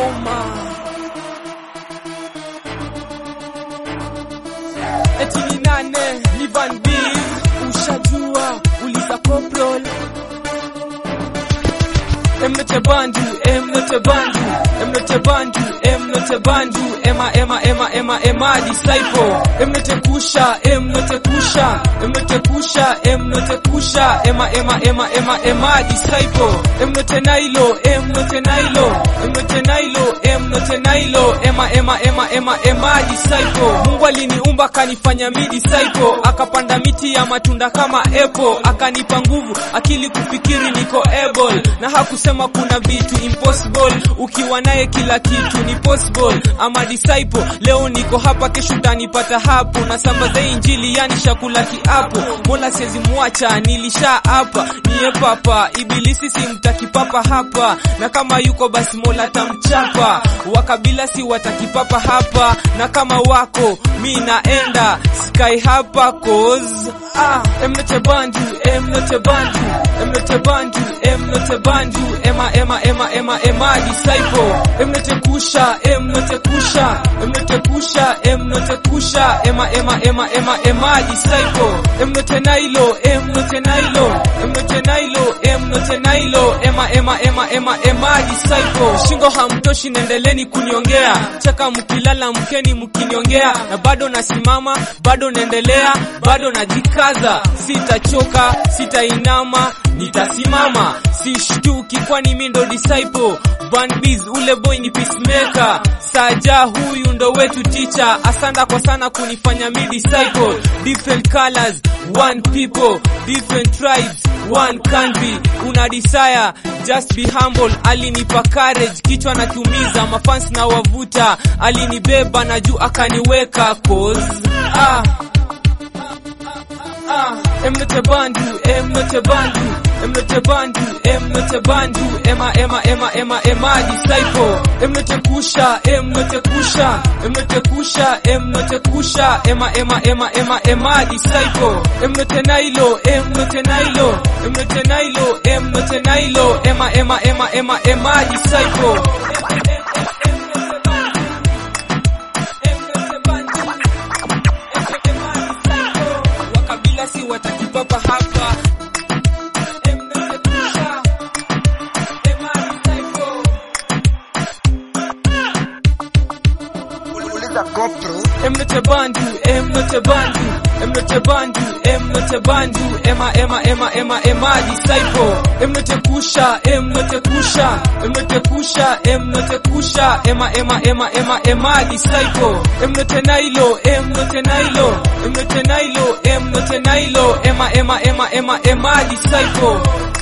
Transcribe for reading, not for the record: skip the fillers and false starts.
noma. Eti ni nane, ni Van B, ushajua, uliza Coprol. Emnote bandu, emnote bandu, emnote bandu, emnote bandu, ema disciple. Emnote kusha, emnote kusha, emnote kusha, emnote kusha, ema disciple. Emnote nailo, emnote nailo, emnote nailo, emnote nailo, ema disciple. Mungu aliniumba kanifanya mi disciple, akapanda miti ya matunda kama apple, akanipa nguvu akili kufikiri niko able, na hakusema kuna vitu impossible, ukiwa naye kila kitu ni possible. Ama disciple, leo niko hapa, kesho utanipata hapo, na sambaza injili yani shakula kiapo. Mola siwezi muacha, nilisha hapa, niye papa, ibilisi simtaki papa hapa, na kama yuko basi Mola tamchapa. Wakabila si wataki papa hapa, na kama wako mi naenda sky hapa cause emnote bandu, emnote bandu, emnote bandu, emnote bandu, ema disciple. Emnote kusha, emnote kusha, emnote kusha, emnote kusha, ema disciple. Emnote nailo, emnote nailo, emnote nailo, emnote nailo, ema disciple. Shingo hamtoshi, nendeleni kuniongea, chaka mkilala mkeni mkiniongea, na bado nasimama, bado naendelea, bado najikaza, sitachoka, sitainama, nitasimama, sishtuki kwani mi ndo disciple. Van Biz ule boy ni peacemaker, Saja huyu ndo wetu teacher, asanda kwa sana kunifanya mi disciple. Different colors, one people, different tribes, one country. Una desire, just be humble. Alinipa courage, kichwa natumiza, mafans na wavuta, alinibeba na juu akaniweka cause emnote bandu, emnote bandu, emnote bandu, emnote bandu, ema disciple. Emnote kusha, emnote kusha, emnote kusha, emnote kusha, ema disciple. Emnote nailo, emnote nailo, emnote nailo, emnote nailo, ema disciple. Si wataki papa hapa, emnote kusha, ema disciple. Uliza Coprol. Emnote bandu, emnote bandu, emnote bandu, emnote bandu, ema disciple. Emnote kusha, emnote kusha, emnote kusha, emnote kusha, ema disciple. Emnote nailo, emnote nailo, emnote nailo, emnote nailo, ema disciple.